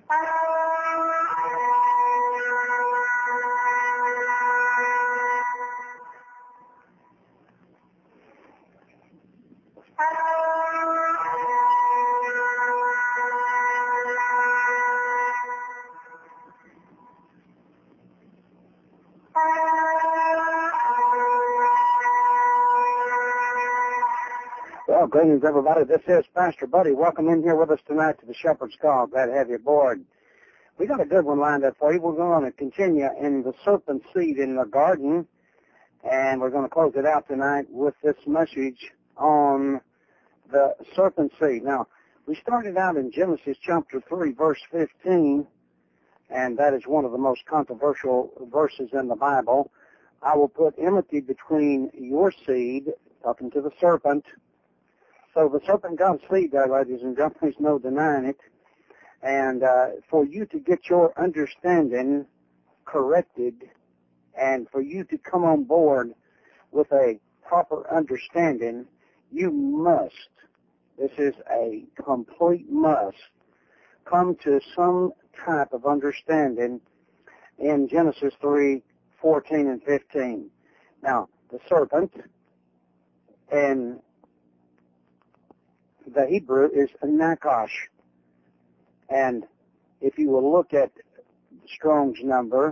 Well, greetings, everybody. This is Pastor Buddy. Welcome in here with us tonight to the Shepherd's Call. Glad to have you aboard. We got a good one lined up for you. We're going to continue in the serpent seed in the garden, and we're going to close it out tonight with this message on the serpent seed. Now, we started out in Genesis chapter 3, verse 15, and that is one of the most controversial verses in the Bible. I will put enmity between your seed, talking to the serpent. So the serpent got a seed there, ladies and gentlemen. There's no denying it. And for you to get your understanding corrected and for you to come on board with a proper understanding, you must, this is a complete must, come to some type of understanding in Genesis 3:14 and 15. Now, the serpent in the Hebrew is Nakash. And if you will look at Strong's number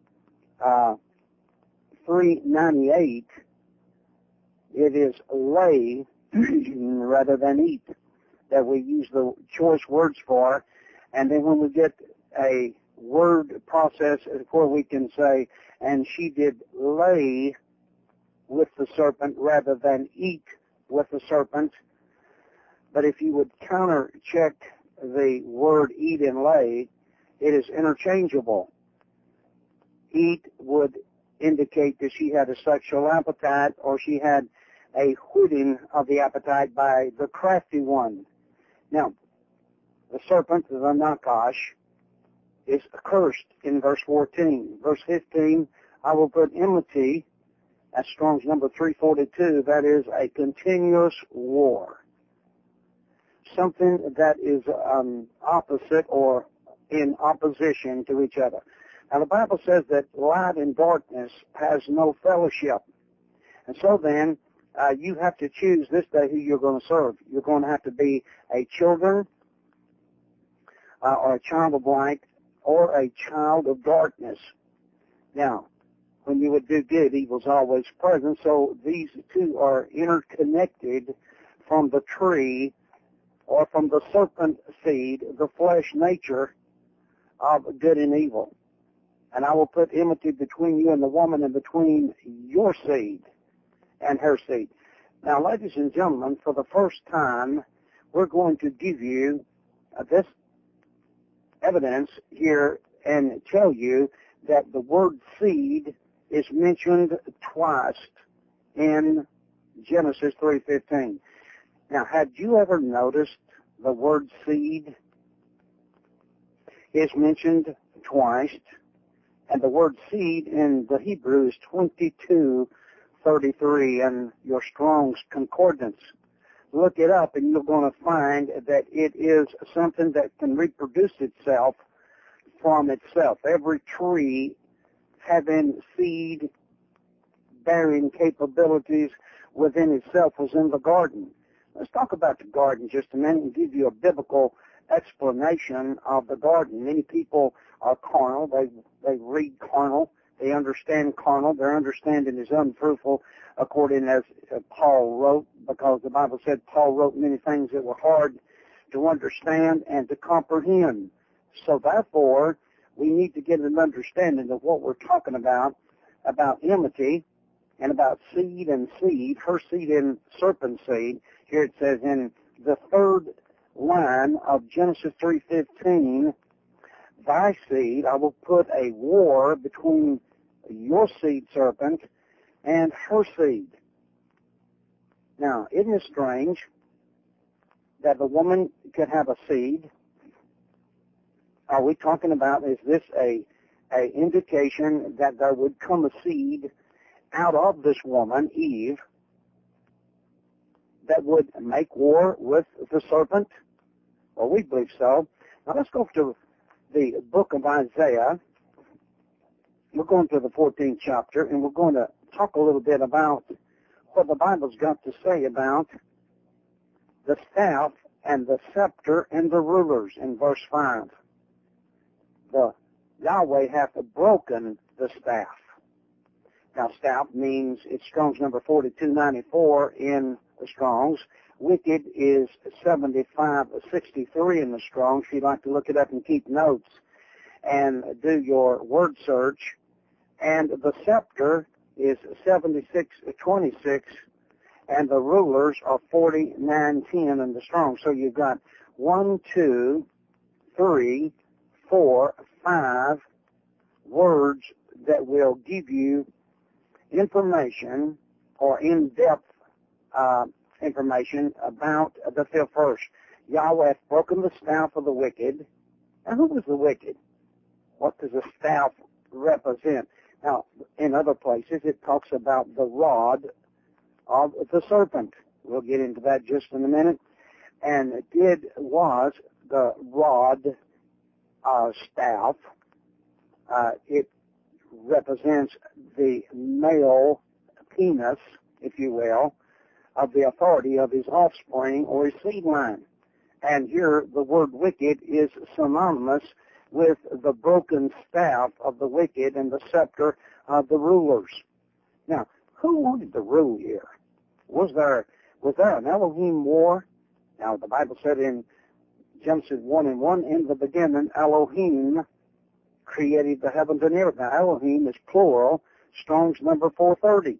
398, it is lay rather than eat that we use the choice words for. And then when we get a word process where we can say, and she did lay with the serpent rather than eat with the serpent. But if you would counter check the word eat and lay, it is interchangeable. Eat would indicate that she had a sexual appetite or she had a whetting of the appetite by the crafty one. Now, the serpent, the Nakash, is cursed in verse 14. Verse 15, I will put enmity, that's Strong's number 342, that is a continuous war. Something that is opposite or in opposition to each other. Now the Bible says that light and darkness has no fellowship. And so then, you have to choose this day who you're going to serve. You're going to have to be a children or a child of light or a child of darkness. Now, when you would do good, evil's always present. So these two are interconnected from the tree or from the serpent seed, the flesh nature of good and evil. And I will put enmity between you and the woman and between your seed and her seed. Now, ladies and gentlemen, for the first time, we're going to give you this evidence here and tell you that the word seed is mentioned twice in Genesis 3:15. Now, had you ever noticed the word seed is mentioned twice, and the word seed in the Hebrew is 22:33 in your Strong's Concordance. Look it up, and you're going to find that it is something that can reproduce itself from itself. Every tree having seed-bearing capabilities within itself was in the garden. Let's talk about the garden just a minute and give you a biblical explanation of the garden. Many people are carnal. They read carnal. They understand carnal. Their understanding is unfruitful, according as Paul wrote, because the Bible said Paul wrote many things that were hard to understand and to comprehend. So therefore, we need to get an understanding of what we're talking about enmity and about seed and seed, her seed and serpent seed. Here it says in the third line of Genesis 3:15, thy seed, I will put a war between your seed, serpent, and her seed. Now, isn't it strange that the woman could have a seed? Are we talking about, is this a indication that there would come a seed out of this woman, Eve, that would make war with the serpent? Well, we believe so. Now let's go to the book of Isaiah. We're going to the 14th chapter, and we're going to talk a little bit about what the Bible's got to say about the staff and the scepter and the rulers in verse 5. The Yahweh hath broken the staff. Now, staff means, it's Strong's number 4294 in the Strong's. Wicked is 7563 in the Strong's. If you'd like to look it up and keep notes and do your word search. And the scepter is 7626, and the rulers are 4910 in the Strong. So you've got 1, 2, 3, 4, 5 words that will give you information or in-depth information about the fifth verse. Yahweh hath broken the staff of the wicked. And who was the wicked? What does the staff represent? Now, in other places, it talks about the rod of the serpent. We'll get into that just in a minute. And was the rod staff. It represents the male penis, if you will, of the authority of his offspring or his seed line. And here the word wicked is synonymous with the broken staff of the wicked and the scepter of the rulers. Now, who wanted to rule here? Was there an Elohim war? Now, the Bible said in Genesis 1:1, in the beginning, Elohim created the heavens and earth. Now, Elohim is plural, Strong's number 430.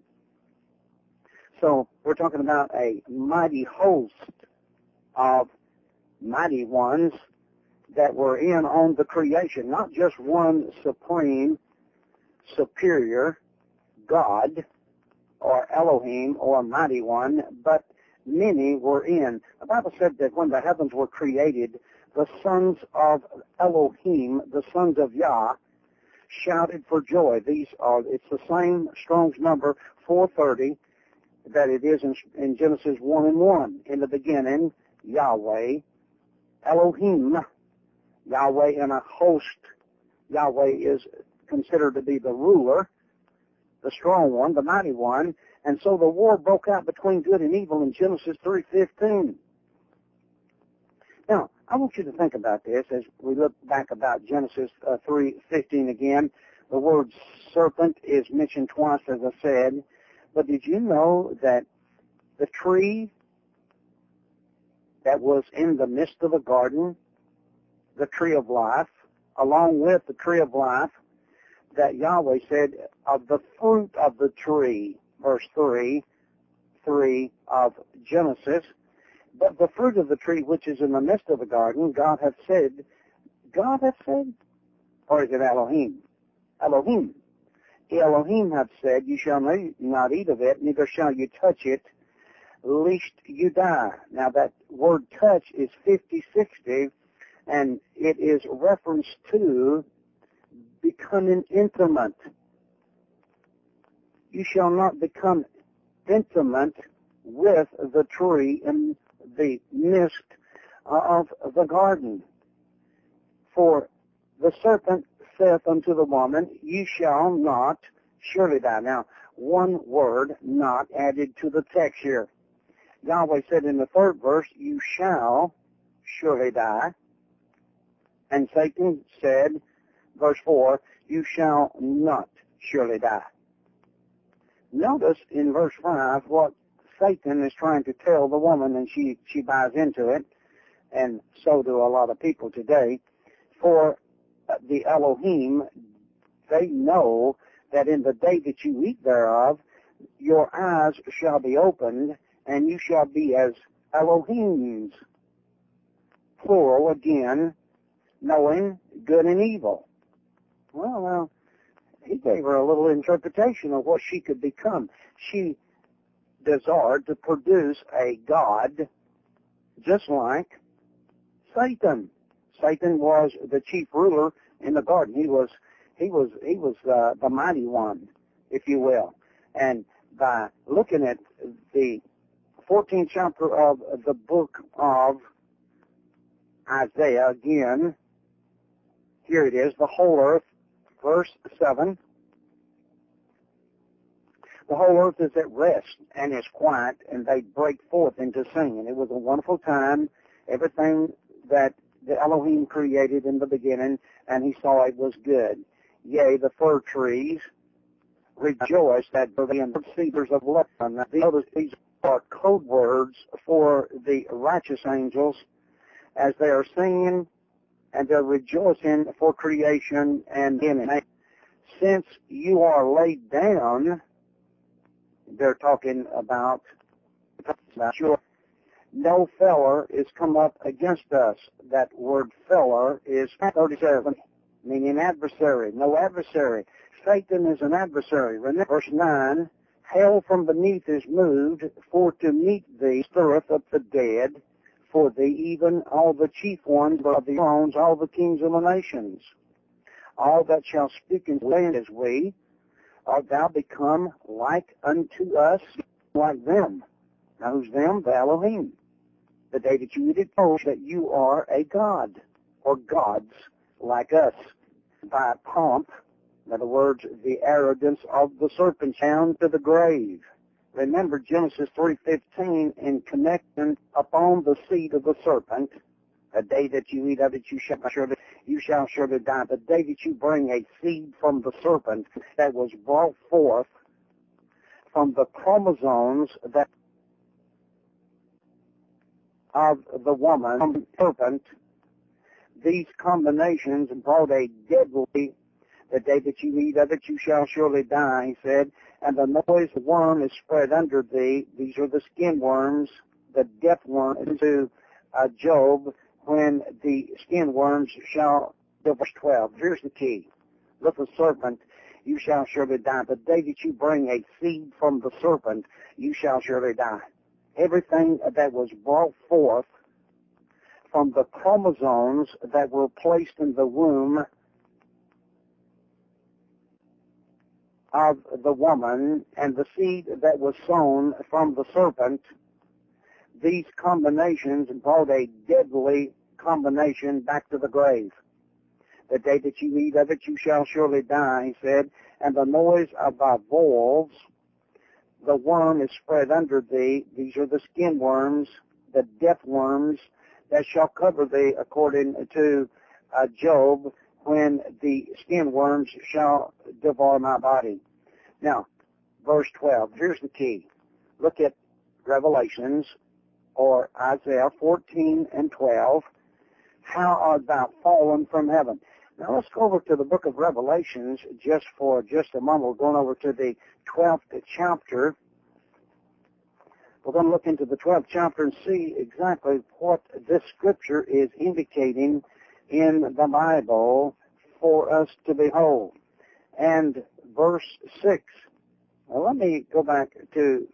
So we're talking about a mighty host of mighty ones that were in on the creation, not just one supreme, superior God or Elohim or mighty one, but many were in. The Bible said that when the heavens were created, the sons of Elohim, the sons of Yah, shouted for joy. It's the same Strong's number 430 that it is in Genesis 1:1. In the beginning, Yahweh, Elohim, Yahweh and a host. Yahweh is considered to be the ruler, the strong one, the mighty one. And so the war broke out between good and evil in Genesis 3:15. Now, I want you to think about this as we look back about Genesis 3:15 again. The word serpent is mentioned twice, as I said. But did you know that the tree that was in the midst of the garden, the tree of life, along with the tree of life, that Yahweh said, of the fruit of the tree, verse 3 of Genesis, but the fruit of the tree which is in the midst of the garden, God hath said, or is it Elohim? Elohim. Elohim hath said, you shall not eat of it, neither shall you touch it, lest you die. Now that word touch is 50-60, and it is reference to becoming intimate. You shall not become intimate with the tree in the midst of the garden. For the serpent saith unto the woman, you shall not surely die. Now, one word not added to the text here. Yahweh said in the third verse, you shall surely die. And Satan said, verse 4, you shall not surely die. Notice in verse 5 what Satan is trying to tell the woman, and she buys into it, and so do a lot of people today. For the Elohim, they know that in the day that you eat thereof, your eyes shall be opened, and you shall be as Elohims, plural again, knowing good and evil. Well, now, he gave her a little interpretation of what she could become. She desired to produce a god just like Satan. Satan was the chief ruler in the garden. He was the mighty one, if you will. And by looking at the 14th chapter of the book of Isaiah again, Here it is, the whole earth, verse 7. The whole earth is at rest and is quiet, and they break forth into singing. It was a wonderful time, everything that the Elohim created in the beginning, and he saw it was good. Yea, the fir trees rejoice that the cedars of Lebanon. These are code words for the righteous angels as they are singing and they're rejoicing for creation and beginning. Since you are laid down, they're talking about your no feller is come up against us. That word feller is 37, meaning adversary. No adversary. Satan is an adversary. Remember verse 9, hell from beneath is moved, for to meet thee stirreth up the dead, for thee even all the chief ones of the thrones, all the kings of the nations. All that shall speak in land as we, art thou become like unto us, like them. Now who's them? The Elohim. The day that you eat it, know that you are a god, or gods like us. By pomp, in other words, the arrogance of the serpent down to the grave. Remember Genesis 3:15 in connecting upon the seed of the serpent. The day that you eat of it, you shall surely die. The day that you bring a seed from the serpent that was brought forth from the chromosomes that of the woman, from the serpent, these combinations brought a deadly, the day that you eat of it, you shall surely die, he said, and the noise of the worm is spread under thee. These are the skin worms, the death worm, into Job, when the skin worms shall, verse 12. Here's the key. With the serpent, you shall surely die. The day that you bring a seed from the serpent, you shall surely die. Everything that was brought forth from the chromosomes that were placed in the womb of the woman and the seed that was sown from the serpent, these combinations brought a deadly combination back to the grave. The day that you eat of it, you shall surely die, he said, and the noise of thy valves, the worm is spread under thee. These are the skin worms, the death worms that shall cover thee, according to Job, when the skin worms shall devour my body. Now, verse 12, here's the key. Look at Revelations, or Isaiah 14 and 12. How art thou fallen from heaven? Now let's go over to the book of Revelations just a moment. We're going over to the 12th chapter. We're going to look into the 12th chapter and see exactly what this scripture is indicating in the Bible for us to behold. And verse 6. Now let me go back to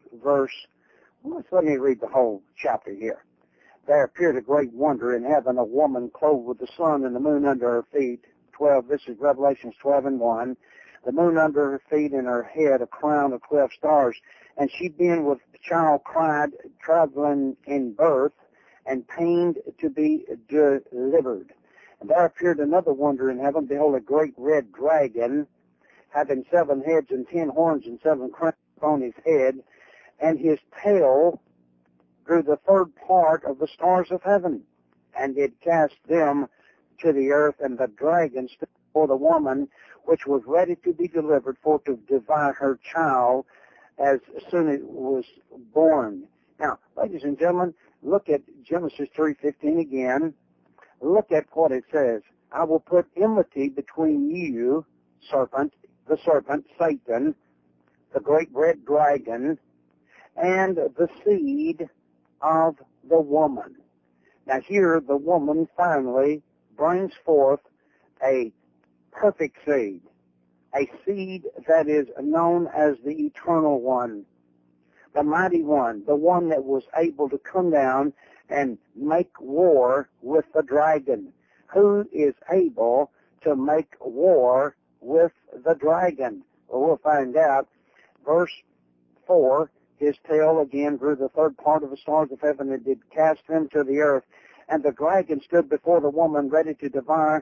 let me read the whole chapter here. There appeared a great wonder in heaven, a woman clothed with the sun and the moon under her feet. 12, this is Revelations 12 and 1. The moon under her feet and her head a crown of 12 stars. And she being with child cried, traveling in birth, and pained to be delivered. And there appeared another wonder in heaven. Behold, a great red dragon, having 7 heads and 10 horns and 7 crowns upon his head, and his tail drew the third part of the stars of heaven, and did cast them to the earth. And the dragon stood before the woman, which was ready to be delivered, for to devour her child as soon as it was born. Now, ladies and gentlemen, look at Genesis 3:15 again. Look at what it says. I will put enmity between you, the serpent, Satan, the great red dragon, and the seed of the woman. Now here the woman finally brings forth a perfect seed, a seed that is known as the eternal one, the mighty one, the one that was able to come down and make war with the dragon. Who is able to make war with the dragon? Well, we'll find out. Verse 4, his tail again drew the third part of the stars of heaven and did cast them to the earth. And the dragon stood before the woman ready to devour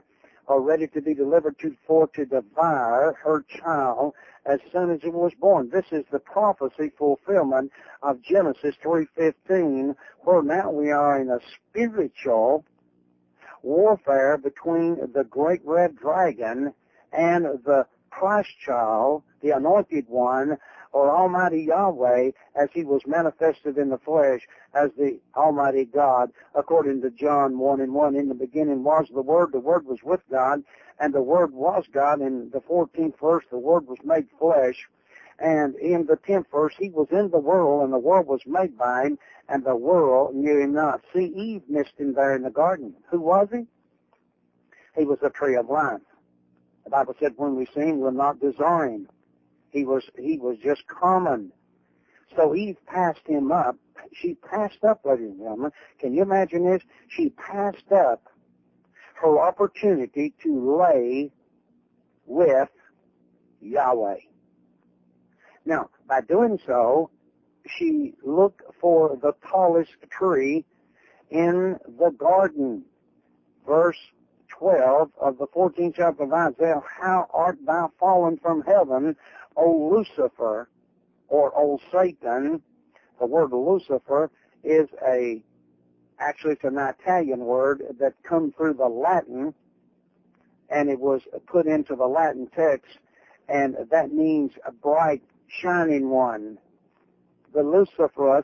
are ready to be delivered to devour her child as soon as it was born. This is the prophecy fulfillment of Genesis 3:15, where now we are in a spiritual warfare between the great red dragon and the Christ child, the anointed one, or Almighty Yahweh, as he was manifested in the flesh as the Almighty God, according to John 1:1. In the beginning was the Word was with God, and the Word was God. In the 14th verse, the Word was made flesh. And in the 10th verse, he was in the world, and the world was made by him, and the world knew him not. See, Eve missed him there in the garden. Who was he? He was the tree of life. The Bible said, when we see him, we'll not desire him. He was just common. So Eve passed him up. She passed up, ladies and gentlemen. Can you imagine this? She passed up her opportunity to lay with Yahweh. Now, by doing so, she looked for the tallest tree in the garden. Verse 12 of the 14th chapter of Isaiah, how art thou fallen from heaven, O Lucifer, or O Satan? The word Lucifer is actually it's an Italian word that comes through the Latin, and it was put into the Latin text, and that means a bright, shining one. The Lucifer,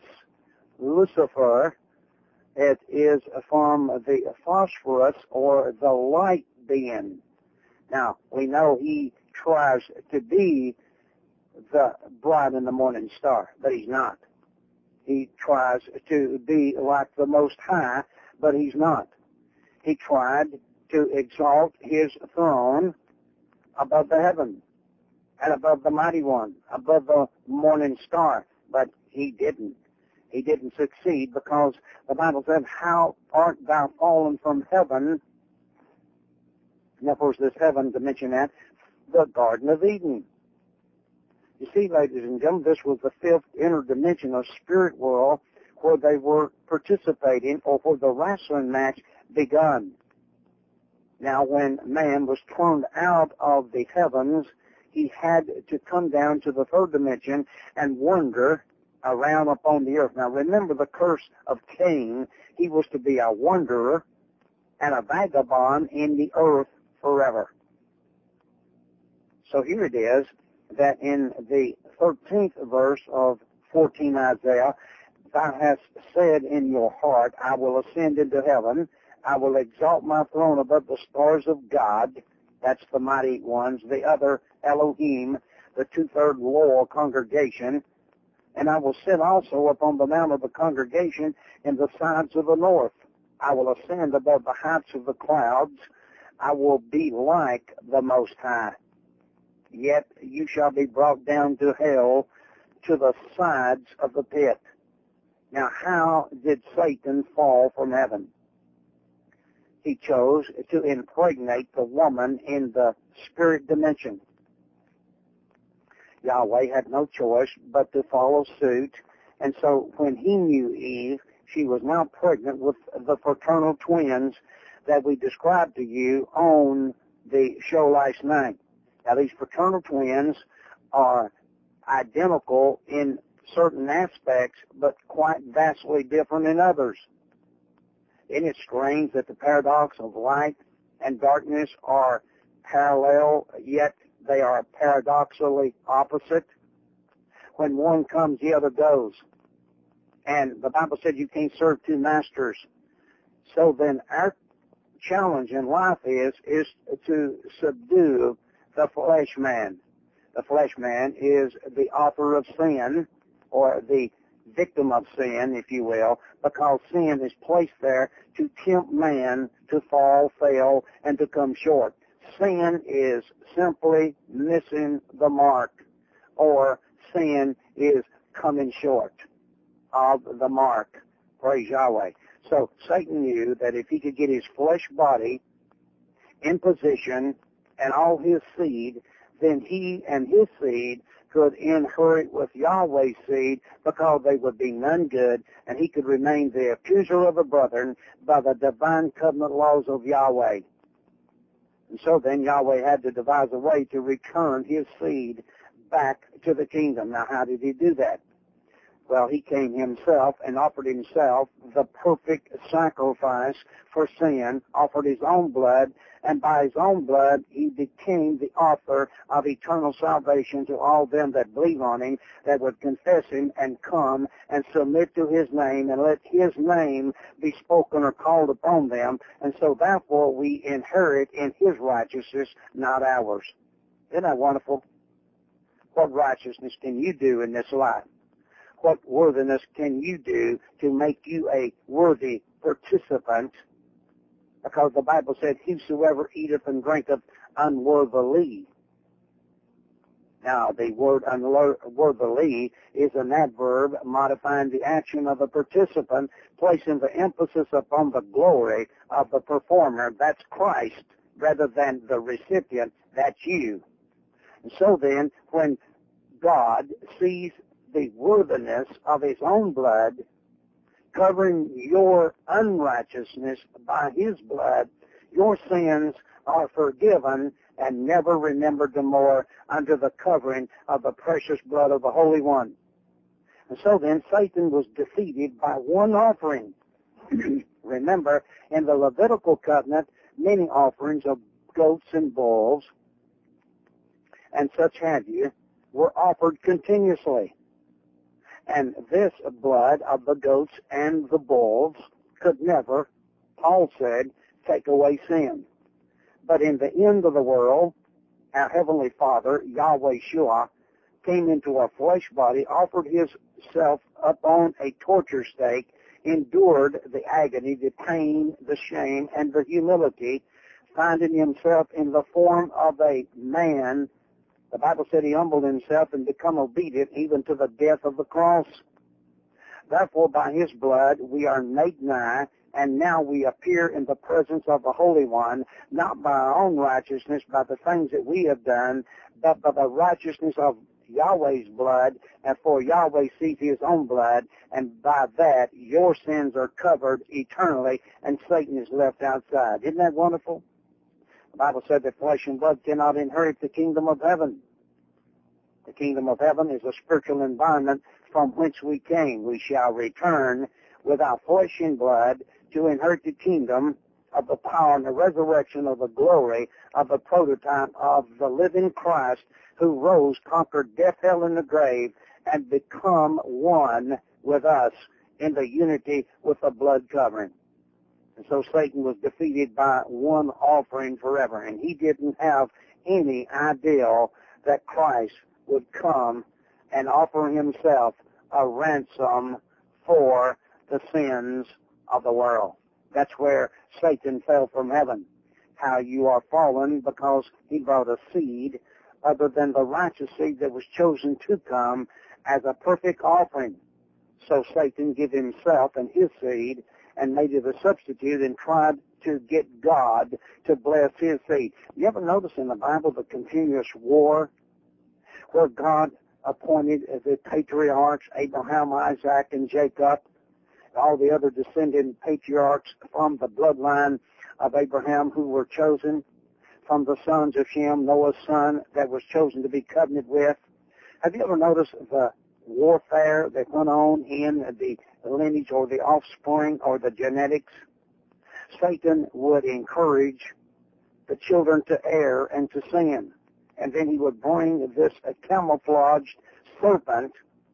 it is from the phosphorus, or the light being. Now, we know he tries to be the bright and the morning star, but he's not. He tries to be like the Most High, but he's not. He tried to exalt his throne above the heaven and above the mighty one, above the morning star, but he didn't. He didn't succeed, because the Bible said, how art thou fallen from heaven? And of course, this heaven, to mention that, the Garden of Eden. You see, ladies and gentlemen, this was the fifth inner dimension of spirit world where they were participating, or where the wrestling match begun. Now, when man was turned out of the heavens, he had to come down to the third dimension and wander around upon the earth. Now, remember the curse of Cain. He was to be a wanderer and a vagabond in the earth forever. So here it is that in the 13th verse of 14 Isaiah, thou hast said in your heart, I will ascend into heaven. I will exalt my throne above the stars of God. That's the mighty ones, the other Elohim, the two-third loyal congregation. And I will sit also upon the mount of the congregation in the sides of the north. I will ascend above the heights of the clouds. I will be like the Most High. Yet you shall be brought down to hell, to the sides of the pit. Now, how did Satan fall from heaven? He chose to impregnate the woman in the spirit dimension. Yahweh had no choice but to follow suit, and so when he knew Eve, she was now pregnant with the fraternal twins that we described to you on the show last night. Now, these fraternal twins are identical in certain aspects, but quite vastly different in others. Isn't it strange that the paradox of light and darkness are parallel, yet they are paradoxically opposite? When one comes, the other goes. And the Bible said you can't serve two masters. So then our challenge in life is to subdue the flesh man. The flesh man is the author of sin, or the victim of sin, if you will, because sin is placed there to tempt man to fall, fail, and to come short. Sin is simply missing the mark, or sin is coming short of the mark. Praise Yahweh. So Satan knew that if he could get his flesh body in position and all his seed, then he and his seed could inherit with Yahweh's seed, because they would be none good, and he could remain the accuser of the brethren by the divine covenant laws of Yahweh. And so then Yahweh had to devise a way to return his seed back to the kingdom. Now, how did he do that? Well, he came himself and offered himself the perfect sacrifice for sin, offered his own blood, and by his own blood he became the author of eternal salvation to all them that believe on him, that would confess him and come and submit to his name and let his name be spoken or called upon them. And so therefore we inherit in his righteousness, not ours. Isn't that wonderful? What righteousness can you do in this life? What worthiness can you do to make you a worthy participant? Because the Bible said, whosoever eateth and drinketh unworthily. Now, the word unworthily is an adverb modifying the action of a participant, placing the emphasis upon the glory of the performer. That's Christ, rather than the recipient. That's you. And so then, when God sees the worthiness of his own blood, covering your unrighteousness by his blood, your sins are forgiven and never remembered no more under the covering of the precious blood of the Holy One. And so then Satan was defeated by one offering. Remember, in the Levitical covenant, many offerings of goats and bulls and such have you were offered continuously. And this blood of the goats and the bulls could never, Paul said, take away sin. But in the end of the world, our Heavenly Father, Yahweh Shua, came into a flesh body, offered himself up on a torture stake, endured the agony, the pain, the shame, and the humility, finding himself in the form of a man. The Bible said he humbled himself and become obedient even to the death of the cross. Therefore, by his blood, we are made nigh, and now we appear in the presence of the Holy One, not by our own righteousness, by the things that we have done, but by the righteousness of Yahweh's blood, and for Yahweh sees his own blood, and by that your sins are covered eternally, and Satan is left outside. Isn't that wonderful? The Bible said that flesh and blood cannot inherit the kingdom of heaven. The kingdom of heaven is a spiritual environment from whence we came. We shall return with our flesh and blood to inherit the kingdom of the power and the resurrection of the glory of the prototype of the living Christ who rose, conquered death, hell, and the grave, and become one with us in the unity with the blood covering. And so Satan was defeated by one offering forever. And he didn't have any idea that Christ would come and offer himself a ransom for the sins of the world. That's where Satan fell from heaven. How you are fallen because he brought a seed other than the righteous seed that was chosen to come as a perfect offering. So Satan gave himself and his seed and made it a substitute and tried to get God to bless his seed. You ever notice in the Bible the continuous war where God appointed the patriarchs, Abraham, Isaac, and Jacob, all the other descendant patriarchs from the bloodline of Abraham who were chosen, from the sons of Shem, Noah's son, that was chosen to be covenanted with? Have you ever noticed the warfare that went on in the lineage or the offspring or the genetics? Satan would encourage the children to err and to sin. And then he would bring this camouflaged serpent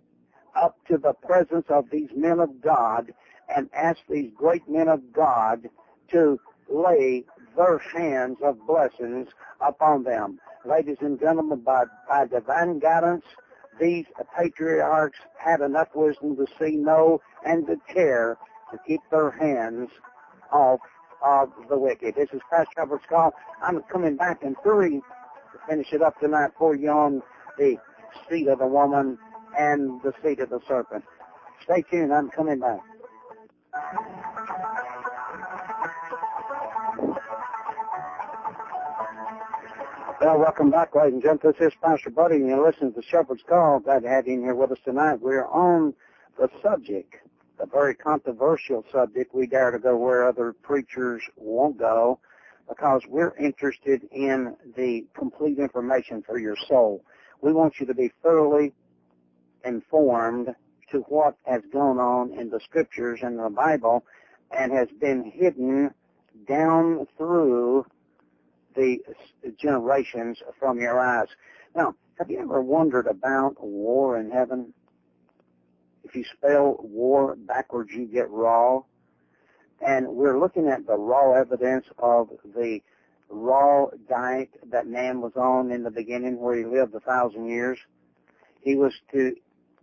up to the presence of these men of God and ask these great men of God to lay their hands of blessings upon them. Ladies and gentlemen, by divine guidance, these patriarchs had enough wisdom to see no and to care to keep their hands off of the wicked. This is Pastor Shepherd's Call. I'm coming back in 3 to finish it up tonight for you on the seed of the woman and the seed of the serpent. Stay tuned. I'm coming back. Well, welcome back, ladies and gentlemen. This is Pastor Buddy, and you're listening to Shepherd's Call. Glad to have you in here with us tonight. We're on the subject, a very controversial subject. We dare to go where other preachers won't go. because we're interested in the complete information for your soul. We want you to be thoroughly informed to what has gone on in the Scriptures and the Bible and has been hidden down through the generations from your eyes. Now, have you ever wondered about war in heaven? If you spell war backwards, you get raw. And we're looking at the raw evidence of the raw diet that man was on in the beginning, where he lived 1,000 years. He was to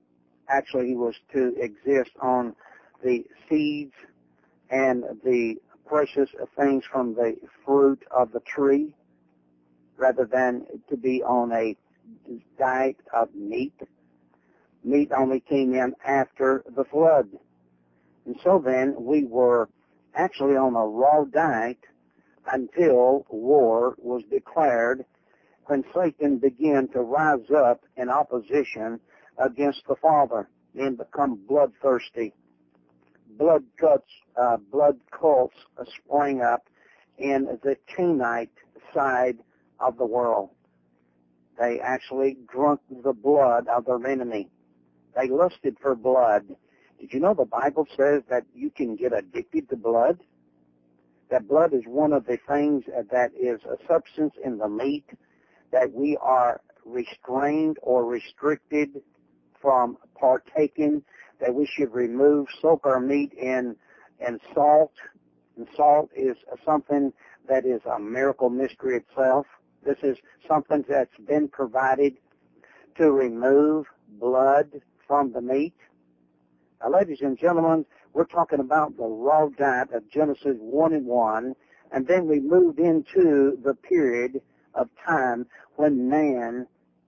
exist on the seeds and the precious things from the fruit of the tree, rather than to be on a diet of meat. Meat only came in after the flood. And so then we were actually on a raw diet until war was declared, when Satan began to rise up in opposition against the Father and become bloodthirsty. Blood cults sprang up in the Canaanite side of the world. They actually drunk the blood of their enemy. They lusted for blood. Did you know the Bible says that you can get addicted to blood? That blood is one of the things that is a substance in the meat that we are restrained or restricted from partaking, that we should soak our meat in salt. And salt is something that is a miracle mystery itself. This is something that's been provided to remove blood from the meat. Now, ladies and gentlemen, we're talking about the raw diet of Genesis 1:1, and then we moved into the period of time when man,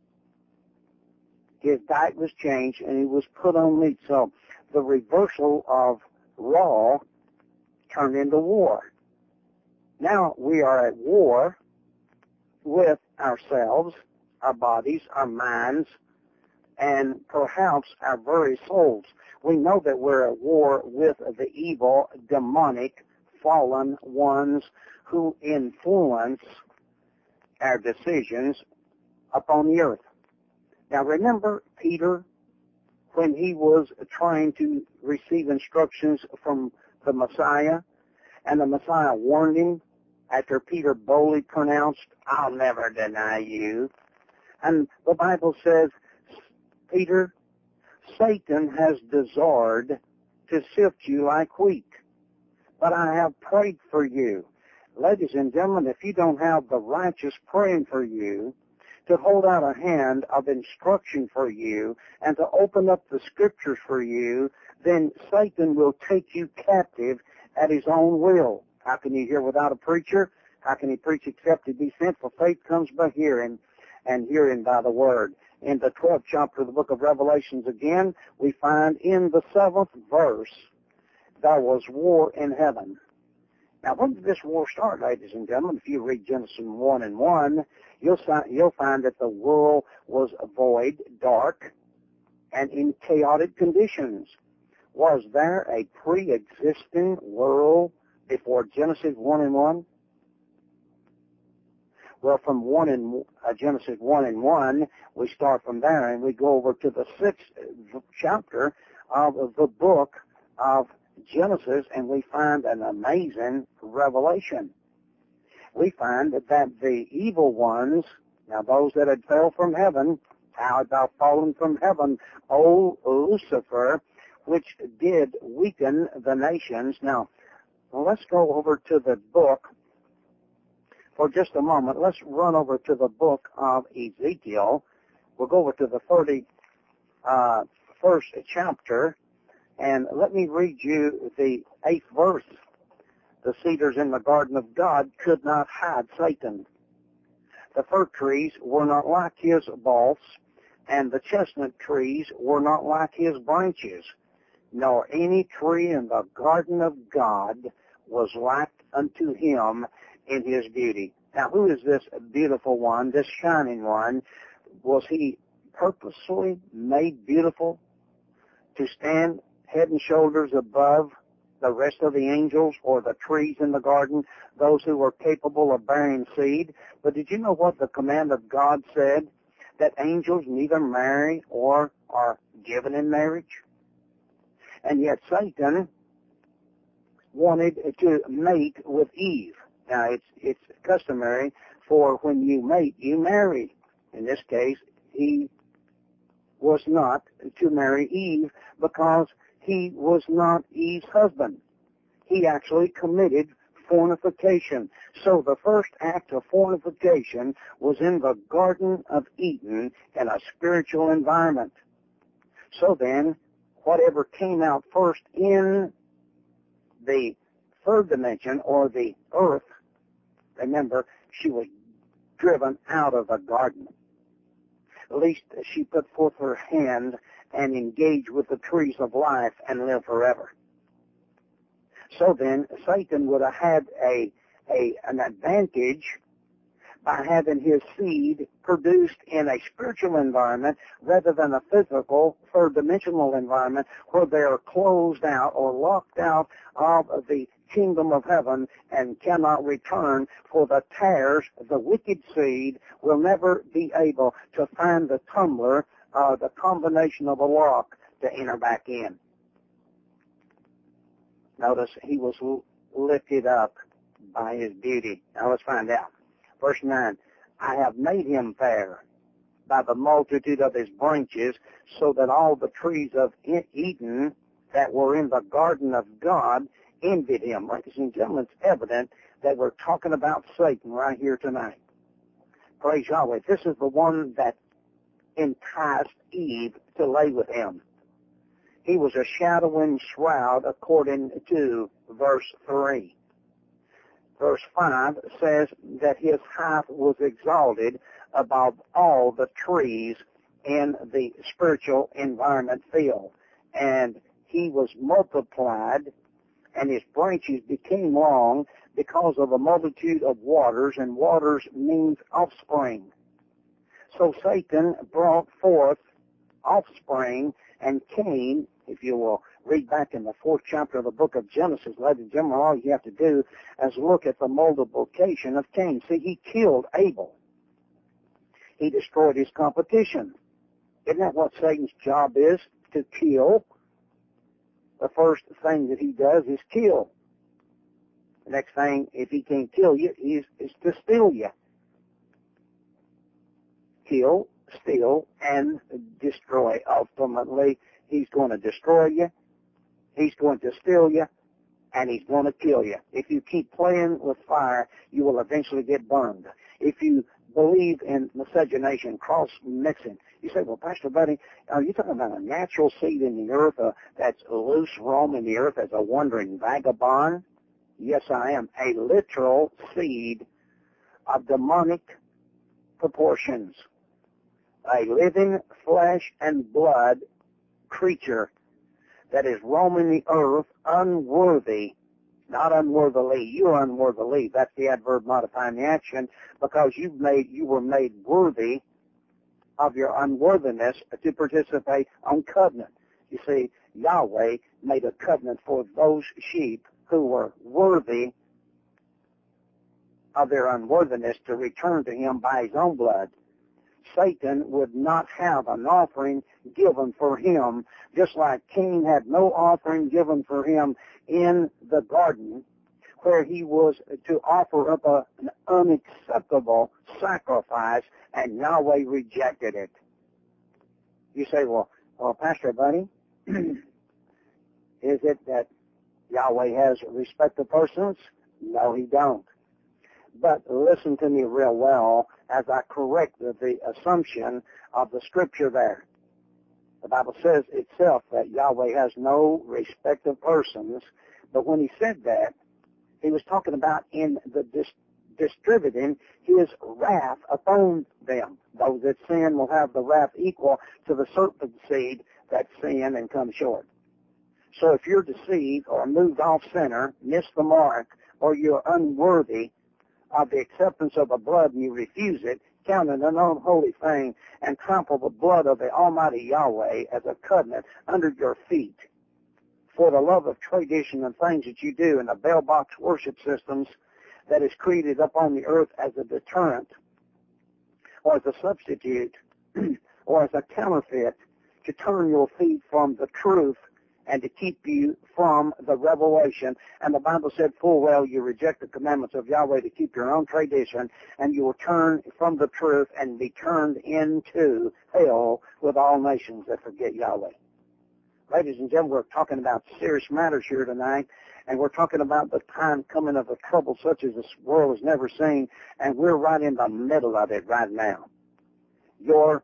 his diet was changed and he was put on meat. So the reversal of raw turned into war. Now we are at war with ourselves, our bodies, our minds, and perhaps our very souls. We know that we're at war with the evil, demonic, fallen ones who influence our decisions upon the earth. Now remember Peter, when he was trying to receive instructions from the Messiah, and the Messiah warned him after Peter boldly pronounced, "I'll never deny you." And the Bible says, Peter, Satan has desired to sift you like wheat, but I have prayed for you. Ladies and gentlemen, if you don't have the righteous praying for you, to hold out a hand of instruction for you, and to open up the Scriptures for you, then Satan will take you captive at his own will. How can you hear without a preacher? How can he preach except he be sent? For faith comes by hearing, and hearing by the word. In the 12th chapter of the book of Revelations again, we find in the 7th verse, there was war in heaven. Now, when did this war start, ladies and gentlemen? If you read Genesis 1:1, you'll find that the world was void, dark, and in chaotic conditions. Was there a pre-existing world before Genesis 1:1? Well, from Genesis 1:1, we start from there, and we go over to the 6th chapter of the book of Genesis, and we find an amazing revelation. We find that the evil ones, now those that had fell from heaven, how had thou fallen from heaven, O Lucifer, which did weaken the nations. Now, let's go over to the book for just a moment. Let's run over to the book of Ezekiel. We'll go over to the 31st chapter, and let me read you the 8th verse. The cedars in the garden of God could not hide Satan. The fir trees were not like his bolts, and the chestnut trees were not like his branches, nor any tree in the garden of God was like unto him in his beauty. Now, who is this beautiful one, this shining one? Was he purposely made beautiful to stand head and shoulders above the rest of the angels or the trees in the garden, those who were capable of bearing seed. But did you know what the command of God said? That angels neither marry or are given in marriage. And yet Satan wanted to mate with Eve. Now, it's customary for when you mate, you marry. In this case, he was not to marry Eve because he was not Eve's husband. He actually committed fornication. So the first act of fornication was in the Garden of Eden in a spiritual environment. So then, whatever came out first in the third dimension, or the earth, remember, she was driven out of the garden. At least she put forth her hand and engaged with the trees of life and lived forever. So then, Satan would have had an advantage by having his seed produced in a spiritual environment rather than a physical, third-dimensional environment where they are closed out or locked out of the kingdom of heaven and cannot return, for the tares, the wicked seed, will never be able to find the tumbler, the combination of a lock to enter back in. Notice he was lifted up by his beauty. Now let's find out. Verse 9, I have made him fair by the multitude of his branches, so that all the trees of Eden that were in the garden of God envied him. Ladies and gentlemen, it's evident that we're talking about Satan right here tonight. Praise Yahweh. This is the one that enticed Eve to lay with him. He was a shadowing shroud according to verse 3. Verse 5 says that his height was exalted above all the trees in the spiritual environment field. And he was multiplied, and his branches became long because of a multitude of waters, and waters means offspring. So Satan brought forth offspring, and Cain, if you will read back in the 4th chapter of the book of Genesis, ladies and gentlemen, all you have to do is look at the multiplication of Cain. See, he killed Abel. He destroyed his competition. Isn't that what Satan's job is? To kill. The first thing that he does is kill. The next thing, if he can't kill you, is to steal you. Kill, steal, and destroy. Ultimately, he's going to destroy you, he's going to steal you, and he's going to kill you. If you keep playing with fire, you will eventually get burned. If you believe in miscegenation, cross-mixing, you say, well, Pastor Buddy, are you talking about a natural seed in the earth that's loose, roaming the earth as a wandering vagabond? Yes, I am. A literal seed of demonic proportions. A living flesh and blood creature that is roaming the earth unworthy, not unworthily. You're unworthily. That's the adverb modifying the action, because you were made worthy of your unworthiness to participate on covenant. You see, Yahweh made a covenant for those sheep who were worthy of their unworthiness to return to him by his own blood. Satan would not have an offering given for him, just like Cain had no offering given for him in the garden, where he was to offer up an unacceptable sacrifice, and Yahweh rejected it. You say, well, Pastor Buddy, is it that Yahweh has respect of persons? No, he don't. But listen to me real well as I correct the assumption of the scripture there. The Bible says itself that Yahweh has no respect of persons, but when he said that, he was talking about in the distributing his wrath upon them. Those that sin will have the wrath equal to the serpent seed that sin and come short. So if you're deceived or moved off center, miss the mark, or you're unworthy of the acceptance of the blood and you refuse it, count it an unholy thing, and trample the blood of the Almighty Yahweh as a covenant under your feet, for the love of tradition and things that you do and the bell box worship systems that is created up on the earth as a deterrent or as a substitute or as a counterfeit to turn your feet from the truth and to keep you from the revelation. And the Bible said full well, you reject the commandments of Yahweh to keep your own tradition, and you will turn from the truth and be turned into hell with all nations that forget Yahweh. Ladies and gentlemen, we're talking about serious matters here tonight, and we're talking about the time coming of a trouble such as this world has never seen, and we're right in the middle of it right now. Your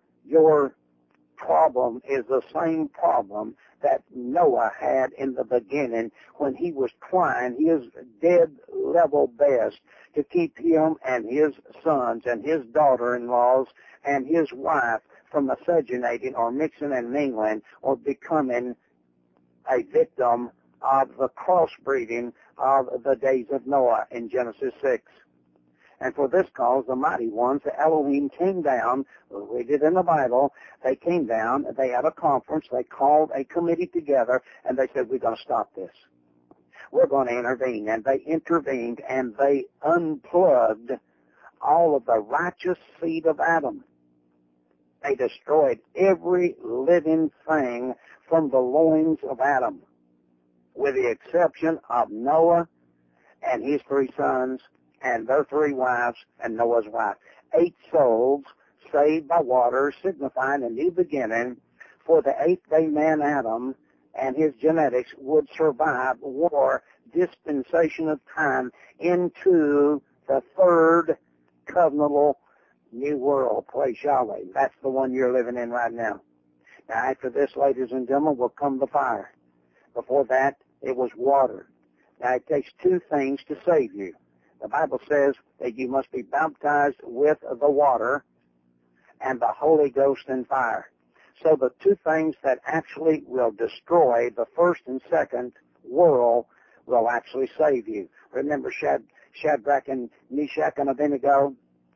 problem is the same problem that Noah had in the beginning when he was trying his dead level best to keep him and his sons and his daughter-in-laws and his wife from miscegenating or mixing and mingling or becoming a victim of the crossbreeding of the days of Noah in Genesis 6. And for this cause, the mighty ones, the Elohim, came down. We read it in the Bible. They came down. They had a conference. They called a committee together, and they said, we're going to stop this. We're going to intervene. And they intervened, and they unplugged all of the righteous seed of Adam. They destroyed every living thing from the loins of Adam, with the exception of Noah and his 3 sons and their 3 wives and Noah's wife. 8 souls saved by water, signifying a new beginning, for the 8th-day man Adam and his genetics would survive war dispensation of time into the 3rd covenantal new world. Praise Yahweh. That's the one you're living in right now. Now, after this, ladies and gentlemen, will come the fire. Before that, it was water. Now, it takes 2 things to save you. The Bible says that you must be baptized with the water and the Holy Ghost and fire. So the 2 things that actually will destroy the 1st and 2nd world will actually save you. Remember Shadrach and Meshach and Abednego?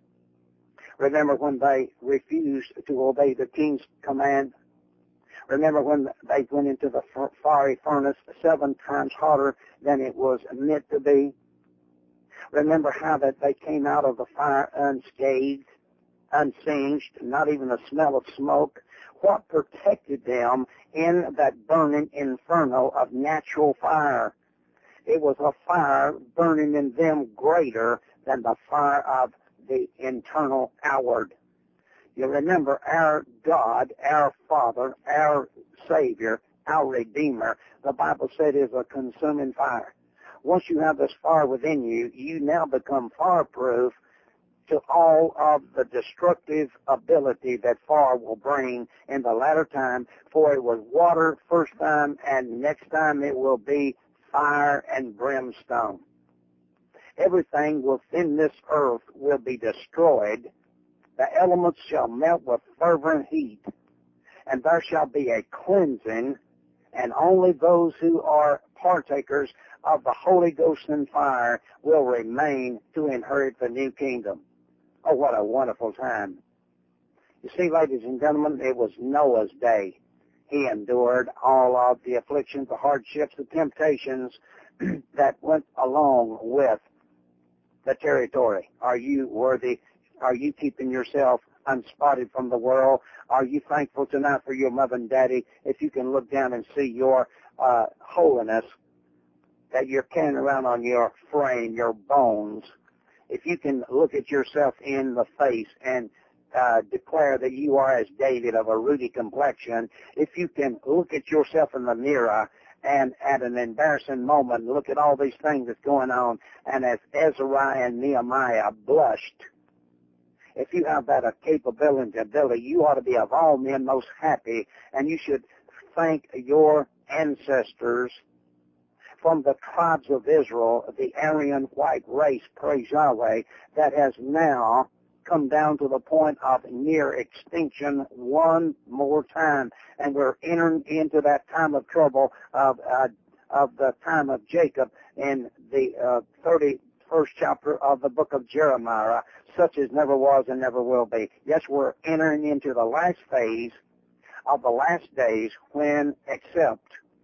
Remember when they refused to obey the king's command? Remember when they went into the fiery furnace 7 times hotter than it was meant to be? Remember how that they came out of the fire unscathed, unsinged, not even a smell of smoke? What protected them in that burning inferno of natural fire? It was a fire burning in them greater than the fire of the internal outward. You remember our God, our Father, our Savior, our Redeemer, the Bible said is a consuming fire. Once you have this fire within you, you now become fireproof to all of the destructive ability that fire will bring in the latter time. For it was water first time, and next time it will be fire and brimstone. Everything within this earth will be destroyed. The elements shall melt with fervent heat, and there shall be a cleansing, and only those who are partakers of the Holy Ghost and fire will remain to inherit the new kingdom. Oh, what a wonderful time. You see, ladies and gentlemen, it was Noah's day. He endured all of the afflictions, the hardships, the temptations that went along with the territory. Are you worthy? Are you keeping yourself unspotted from the world? Are you thankful tonight for your mother and daddy? If you can look down and see your holiness that you're carrying around on your frame, your bones, if you can look at yourself in the face and declare that you are as David of a ruddy complexion, if you can look at yourself in the mirror and at an embarrassing moment look at all these things that's going on, and as Ezra and Nehemiah blushed, if you have that capability and ability, you ought to be of all men most happy, and you should thank your ancestors from the tribes of Israel, the Aryan white race, praise Yahweh, that has now come down to the point of near extinction one more time. And we're entering into that time of trouble of the time of Jacob in the 31st chapter of the book of Jeremiah, such as never was and never will be. Yes, we're entering into the last phase of the last days when, except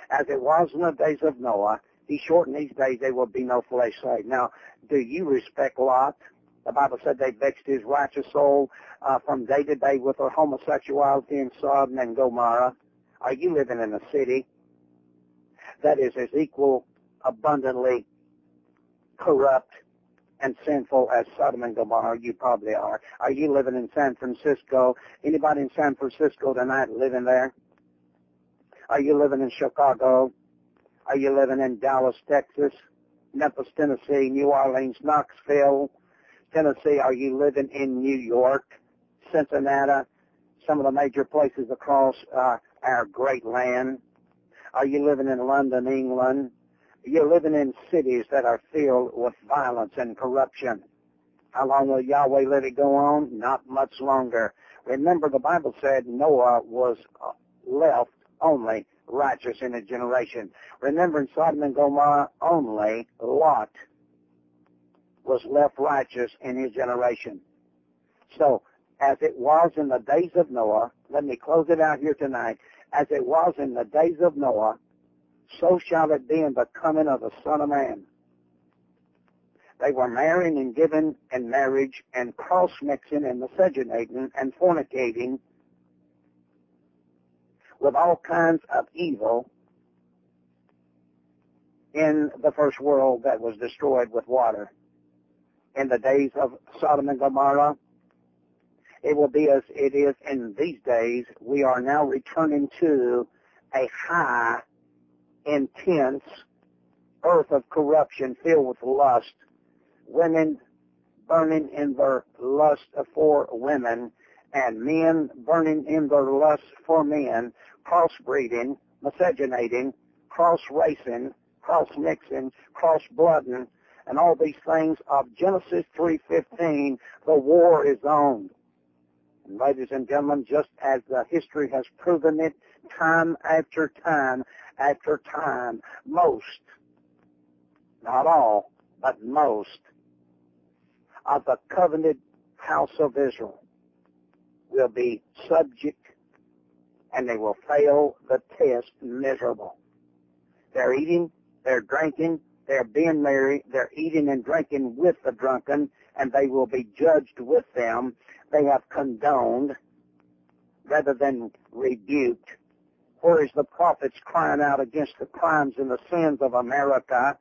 As it was in the days of Noah, he shortened these days, there will be no flesh saved. Now, do you respect Lot? The Bible said they vexed his righteous soul from day to day with their homosexuality in Sodom and Gomorrah. Are you living in a city that is as equal, abundantly corrupt and sinful as Sodom and Gomorrah? You probably are. Are you living in San Francisco? Anybody in San Francisco tonight living there? Are you living in Chicago? Are you living in Dallas, Texas, Memphis, Tennessee, New Orleans, Knoxville, Tennessee? Are you living in New York, Cincinnati, some of the major places across our great land? Are you living in London, England? You're living in cities that are filled with violence and corruption. How long will Yahweh let it go on? Not much longer. Remember, the Bible said Noah was left only righteous in his generation. Remember, in Sodom and Gomorrah, only Lot was left righteous in his generation. So, as it was in the days of Noah, let me close it out here tonight. As it was in the days of Noah, so shall it be in the coming of the Son of Man. They were marrying and giving in marriage and cross-mixing and miscegenating and fornicating with all kinds of evil in the first world that was destroyed with water. In the days of Sodom and Gomorrah, it will be as it is in these days. We are now returning to a high, intense earth of corruption filled with lust, women burning in their lust for women, and men burning in their lust for men, crossbreeding, miscegenating, cross-racing, cross-mixing, cross-blooding, and all these things of Genesis 3:15. The war is on. And ladies and gentlemen, just as the history has proven it, time after time after time, most, not all, but most of the covenanted house of Israel will be subject, and they will fail the test miserable. They're eating, they're drinking, they're being merry, they're eating and drinking with the drunken, and they will be judged with them. They have condoned rather than rebuked. Where is the prophets crying out against the crimes and the sins of America?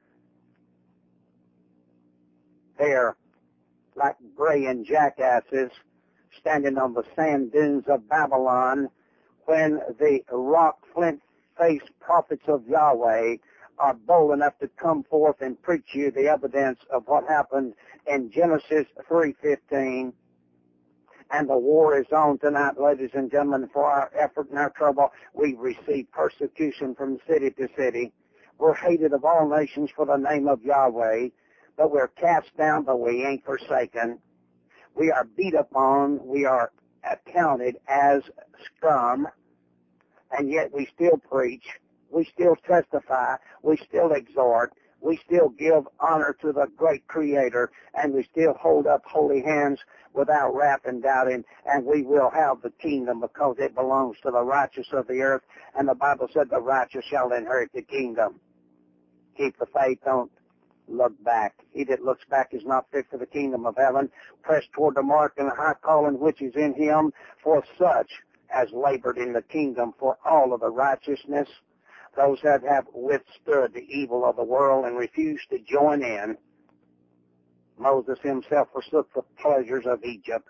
They're like braying jackasses standing on the sand dunes of Babylon when the rock flint-faced prophets of Yahweh are bold enough to come forth and preach you the evidence of what happened in Genesis 3:15. And the war is on tonight, ladies and gentlemen. For our effort and our trouble, we receive persecution from city to city. We're hated of all nations for the name of Yahweh, but we're cast down, but we ain't forsaken. We are beat upon, we are accounted as scum, and yet we still preach, we still testify, we still exhort, we still give honor to the great Creator, and we still hold up holy hands without wrath and doubting, and we will have the kingdom because it belongs to the righteous of the earth, and the Bible said the righteous shall inherit the kingdom. Keep the faith, don't look back. He that looks back is not fit for the kingdom of heaven. Press toward the mark and the high calling which is in him, for such as labored in the kingdom for all of the righteousness, those that have withstood the evil of the world and refused to join in. Moses himself forsook the pleasures of Egypt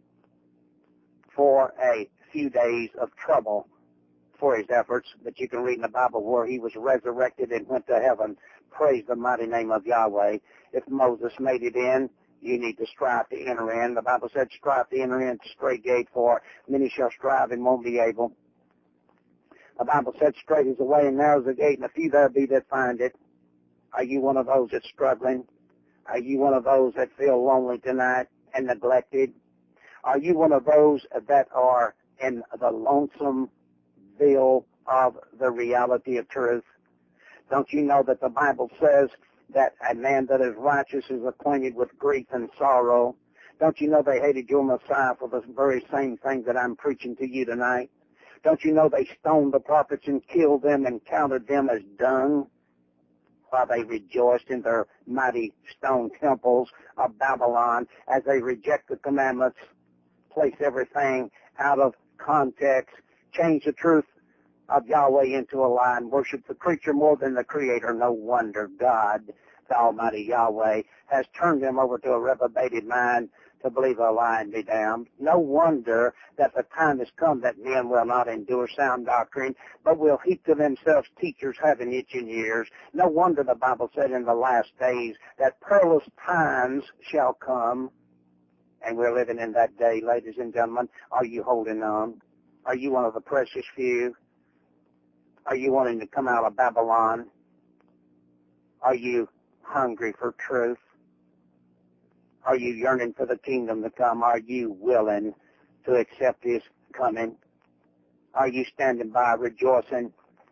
for a few days of trouble for his efforts, but you can read in the Bible where he was resurrected and went to heaven. Praise the mighty name of Yahweh. If Moses made it in, you need to strive to enter in. The Bible said, strive to enter in the straight gate, for many shall strive and won't be able. The Bible said, straight is the way and narrow is the gate, and a few there be that find it. Are you one of those that's struggling? Are you one of those that feel lonely tonight and neglected? Are you one of those that are in the lonesomeville of the reality of truth? Don't you know that the Bible says that a man that is righteous is acquainted with grief and sorrow? Don't you know they hated your Messiah for the very same thing that I'm preaching to you tonight? Don't you know they stoned the prophets and killed them and counted them as dung, while they rejoiced in their mighty stone temples of Babylon as they reject the commandments, place everything out of context, change the truth of Yahweh into a lie, and worship the creature more than the Creator. No wonder God, the Almighty Yahweh, has turned them over to a reprobated mind to believe a lie and be damned. No wonder that the time has come that men will not endure sound doctrine, but will heap to themselves teachers having itching ears. No wonder the Bible said in the last days that perilous times shall come, and we're living in that day, ladies and gentlemen. Are you holding on? Are you one of the precious few? Are you wanting to come out of Babylon? Are you hungry for truth? Are you yearning for the kingdom to come? Are you willing to accept his coming? Are you standing by rejoicing?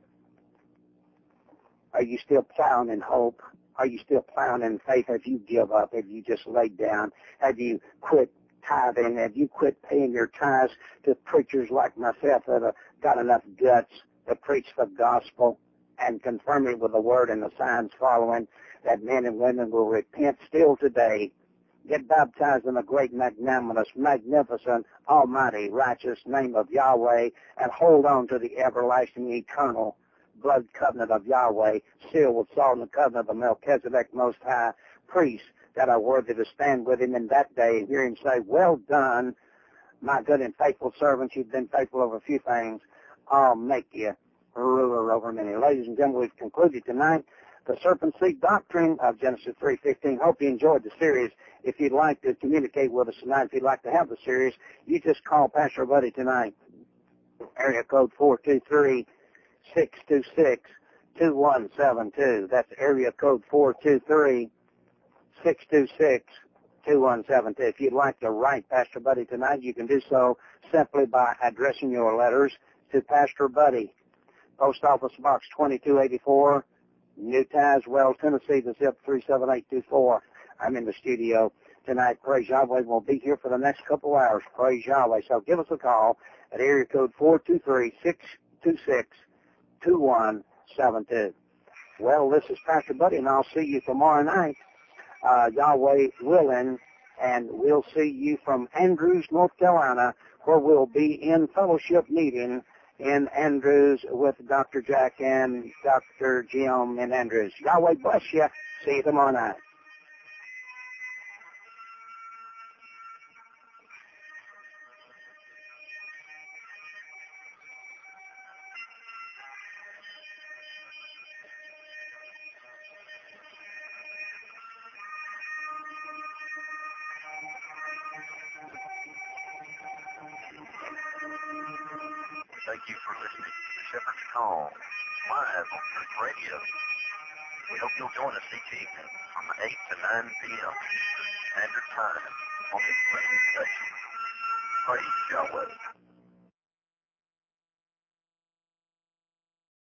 Are you still plowing in hope? Are you still plowing in faith? Have you give up? Have you just laid down? Have you quit tithing? Have you quit paying your tithes to preachers like myself that have got enough guts to preach the gospel and confirm it with the word and the signs following, that men and women will repent still today, get baptized in the great, magnanimous, magnificent, almighty, righteous name of Yahweh, and hold on to the everlasting, eternal blood covenant of Yahweh, sealed with salt in the covenant of Melchizedek, Most High, priests that are worthy to stand with him in that day and hear him say, "Well done, my good and faithful servants. You've been faithful over a few things. I'll make you ruler over many." Ladies and gentlemen, we've concluded tonight the serpent seed doctrine of Genesis 3:15. Hope you enjoyed the series. If you'd like to communicate with us tonight, if you'd like to have the series, you just call Pastor Buddy tonight. Area code 423-626-2172. That's area code 423-626-2172. If you'd like to write Pastor Buddy tonight, you can do so simply by addressing your letters to Pastor Buddy, Post Office Box 2284, New Tazewell, Tennessee, the zip 37824. I'm in the studio tonight. Praise Yahweh. We'll be here for the next couple hours. Praise Yahweh. So give us a call at area code 423-626-2172. Well, this is Pastor Buddy, and I'll see you tomorrow night, Yahweh willing, and we'll see you from Andrews, North Carolina, where we'll be in fellowship meeting in Andrews with Dr. Jack and Dr. Jim in Andrews. Yahweh bless you. See you tomorrow night. Thank you for listening to the Shepherd's Call live on Truth Radio. We hope you'll join us each evening from 8 to 9 p.m. Standard Time on this radio station. Praise Yahweh.